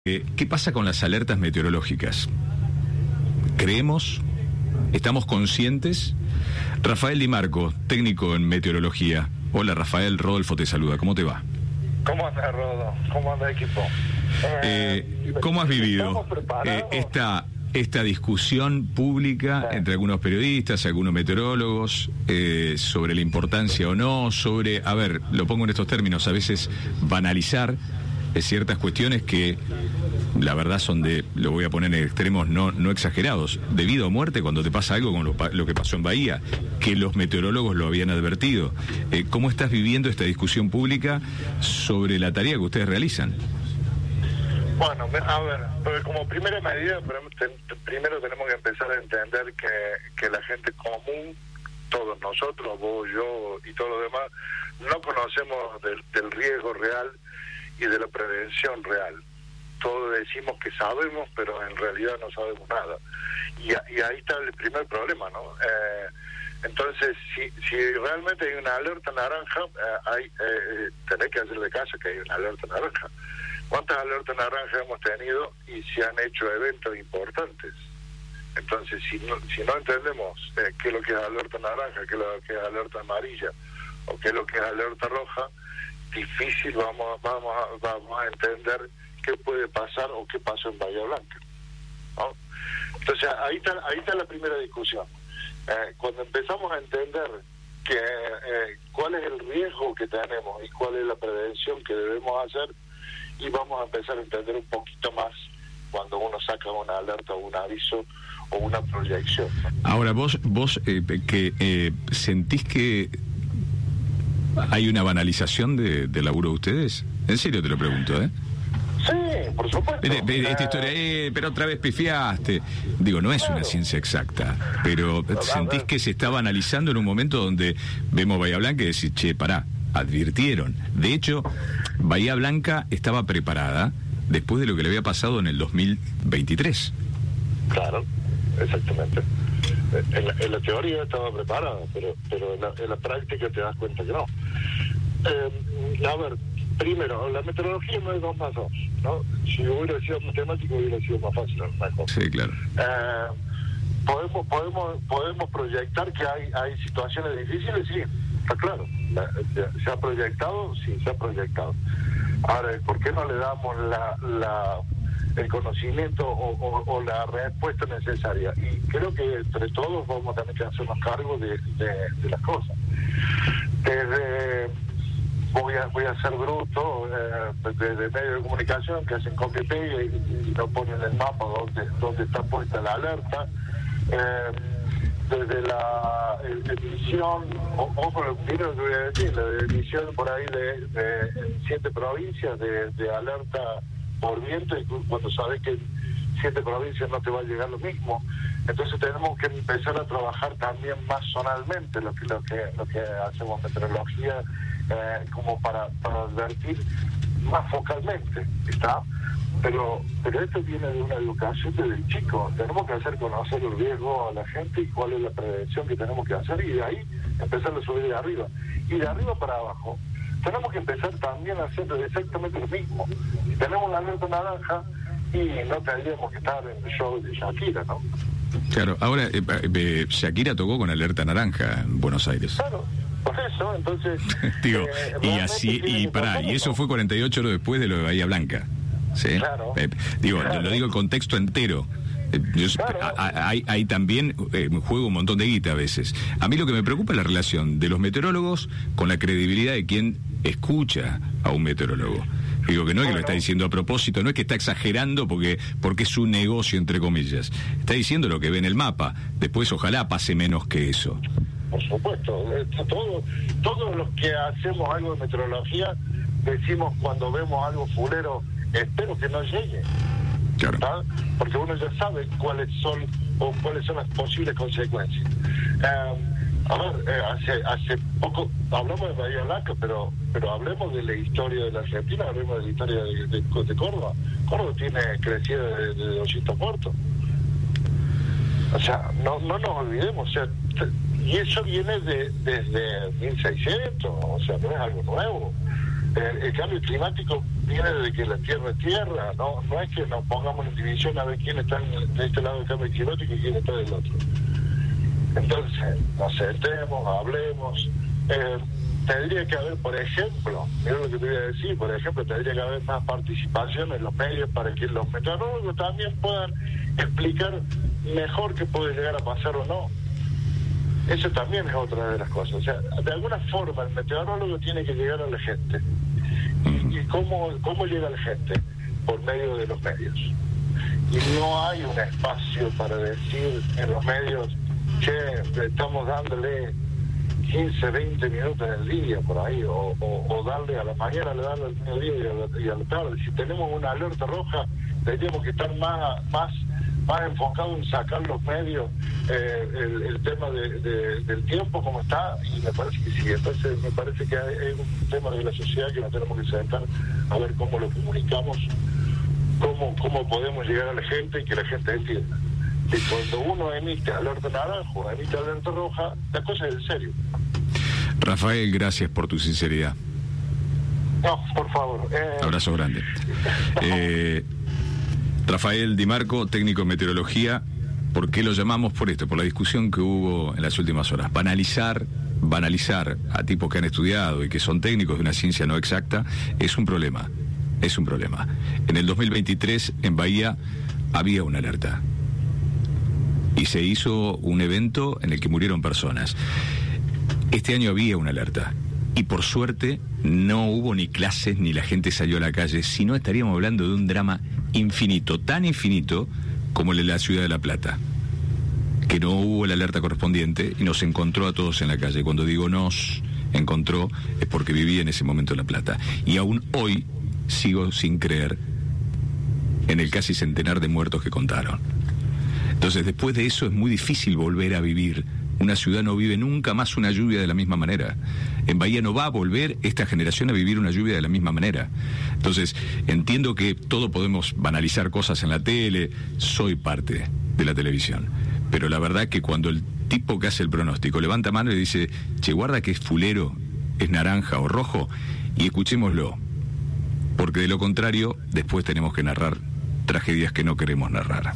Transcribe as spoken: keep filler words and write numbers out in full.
Eh, ¿Qué pasa con las alertas meteorológicas? ¿Creemos? ¿Estamos conscientes? Rafael Di Marco, técnico en meteorología. Hola Rafael, Rodolfo te saluda. ¿Cómo te va? ¿Cómo anda, Rodo? ¿Cómo anda, equipo? Eh, eh, ¿Cómo has vivido eh, esta, esta discusión pública sí. entre algunos periodistas, algunos meteorólogos, eh, sobre la importancia o no, sobre, a ver, lo pongo en estos términos, a veces banalizar eh, ciertas cuestiones que la verdad son de, lo voy a poner en extremos no, no exagerados, de vida o muerte cuando te pasa algo como lo, lo que pasó en Bahía, que los meteorólogos lo habían advertido. Eh, ¿Cómo estás viviendo esta discusión pública sobre la tarea que ustedes realizan? Bueno, a ver, porque como primera medida, primero tenemos que empezar a entender que, que la gente común, todos nosotros, vos, yo y todos los demás, no conocemos del, del riesgo real y de la prevención real. Todos decimos que sabemos, pero en realidad no sabemos nada. Y, y ahí está el primer problema, ¿no? Eh, entonces, si, si realmente hay una alerta naranja, eh, hay eh, tenés que hacerle caso que hay una alerta naranja. ¿Cuántas alertas naranjas hemos tenido y se han hecho eventos importantes? Entonces, si no, si no entendemos eh, qué es lo que es alerta naranja, qué es lo que es alerta amarilla, o qué es lo que es alerta roja, difícil vamos, vamos, a, vamos a entender qué puede pasar o qué pasó en Bahía Blanca, ¿no? Entonces ahí está, ahí está la primera discusión. Eh, cuando empezamos a entender que eh, cuál es el riesgo que tenemos y cuál es la prevención que debemos hacer, y vamos a empezar a entender un poquito más cuando uno saca una alerta o un aviso o una proyección, ¿no? Ahora vos vos eh, que eh, sentís que hay una banalización de, del laburo de ustedes, en serio te lo pregunto, ¿eh? Sí, por supuesto. Pero, pero, esta historia, eh, pero otra vez pifiaste. Digo, no es claro. una ciencia exacta, pero no, ¿sentís que se está banalizando en un momento donde vemos Bahía Blanca y decís, che, pará, advirtieron? De hecho, Bahía Blanca estaba preparada después de lo que le había pasado en el dos mil veintitrés. Claro, exactamente. En la, en la teoría estaba preparada, pero, pero en, la, en la práctica te das cuenta que no. Eh, a ver, primero, la meteorología no es dos más dos, ¿no? Si hubiera sido matemático hubiera sido más fácil, mejor. Sí, claro. Eh, podemos podemos podemos proyectar que hay hay situaciones difíciles, sí, está claro. La, se ha proyectado, sí, se ha proyectado. Ahora, ¿por qué no le damos la, la el conocimiento o, o, o la respuesta necesaria? Y creo que entre todos vamos a tener que hacernos cargo de, de, de las cosas. Desde voy a voy a ser bruto, eh, de, de medios de comunicación que hacen copia y pega y, y no ponen el mapa donde donde está puesta la alerta, eh, desde la emisión, ojo lo que voy a decir, la emisión por ahí de, de siete provincias de, de alerta por viento, y cuando sabes que en siete provincias no te va a llegar lo mismo. Entonces tenemos que empezar a trabajar también más zonalmente, lo que lo que lo que hacemos meteorología, eh, como para, para advertir más focalmente, ¿está? Pero pero esto viene de una educación desde el chico. Tenemos que hacer conocer el riesgo a la gente y cuál es la prevención que tenemos que hacer, y de ahí empezar a subir de arriba. Y de arriba para abajo tenemos que empezar también a hacer exactamente lo mismo. Si tenemos una alerta naranja, y no tendríamos que estar en el show de Shakira, ¿no? Claro, ahora eh, eh, Shakira tocó con alerta naranja en Buenos Aires. Claro, por eso, entonces... Digo, eh, y así, y pará, y eso fue cuarenta y ocho horas después de lo de Bahía Blanca, ¿sí? Claro. Eh, digo, claro. Lo digo el contexto entero. Yo, claro. hay, hay también eh, juego un montón de guita a veces. A mí lo que me preocupa es la relación de los meteorólogos con la credibilidad de quien escucha a un meteorólogo. Digo que no es que lo está diciendo a propósito, no es que está exagerando porque porque es su negocio, entre comillas. Está diciendo lo que ve en el mapa. Después ojalá pase menos que eso. Por supuesto. Todo, todos los que hacemos algo de meteorología decimos cuando vemos algo fulero, espero que no llegue. Claro. ¿Tá? Porque uno ya sabe cuáles son o cuáles son las posibles consecuencias. Um, a ver, eh, hace hace poco hablamos de Bahía Blanca, pero pero hablemos de la historia de la Argentina, hablemos de la historia de, de, de Córdoba. Córdoba tiene crecida de, de doscientos muertos. O sea, no no nos olvidemos, o sea, y eso viene de desde mil seiscientos, o sea, no es algo nuevo. El, el cambio climático viene de que la tierra es tierra, no no es que nos pongamos en división a ver quién está de este lado del cambio climático y quién está del otro. Entonces, nos sentemos, hablemos. Eh, tendría que haber, por ejemplo, mira lo que te voy a decir, por ejemplo, tendría que haber más participación en los medios para que los meteorólogos también puedan explicar mejor qué puede llegar a pasar o no. Eso también es otra de las cosas. O sea, de alguna forma el meteorólogo tiene que llegar a la gente. ¿Y, y cómo, cómo llega a la gente? Por medio de los medios. Y no hay un espacio para decir en los medios que estamos dándole quince, veinte minutos en el día por ahí, o, o, o darle a la mañana, le darle al mediodía y a la, y a la tarde. Si tenemos una alerta roja, tendríamos que estar más más más enfocados en sacar los medios, eh, el, el tema de, de, del tiempo como está, y me parece que sí. Entonces me parece que hay, hay un tema de la sociedad que nos tenemos que sentar a ver cómo lo comunicamos, cómo, cómo podemos llegar a la gente y que la gente entienda. Y cuando uno emite alerta naranjo, emite alerta roja, la cosa es en serio. Rafael, gracias por tu sinceridad. No, por favor. Eh... Abrazo grande. Eh, Rafael Di Marco, técnico en meteorología. ¿Por qué lo llamamos? Por esto, por la discusión que hubo en las últimas horas. Banalizar, banalizar a tipos que han estudiado y que son técnicos de una ciencia no exacta es un problema. Es un problema. En el dos mil veintitrés, en Bahía, había una alerta. Y se hizo un evento en el que murieron personas. Este año había una alerta. Y por suerte no hubo ni clases ni la gente salió a la calle. Si no, estaríamos hablando de un drama infinito, tan infinito como el de la ciudad de La Plata, que no hubo la alerta correspondiente y nos encontró a todos en la calle. Cuando digo nos encontró es porque vivía en ese momento en La Plata. Y aún hoy sigo sin creer en el casi centenar de muertos que contaron. Entonces, después de eso es muy difícil volver a vivir. Una ciudad no vive nunca más una lluvia de la misma manera. En Bahía no va a volver esta generación a vivir una lluvia de la misma manera. Entonces, entiendo que todos podemos banalizar cosas en la tele, soy parte de la televisión. Pero la verdad que cuando el tipo que hace el pronóstico levanta mano y dice, che, guarda que es fulero, es naranja o rojo, y escuchémoslo. Porque de lo contrario, después tenemos que narrar tragedias que no queremos narrar.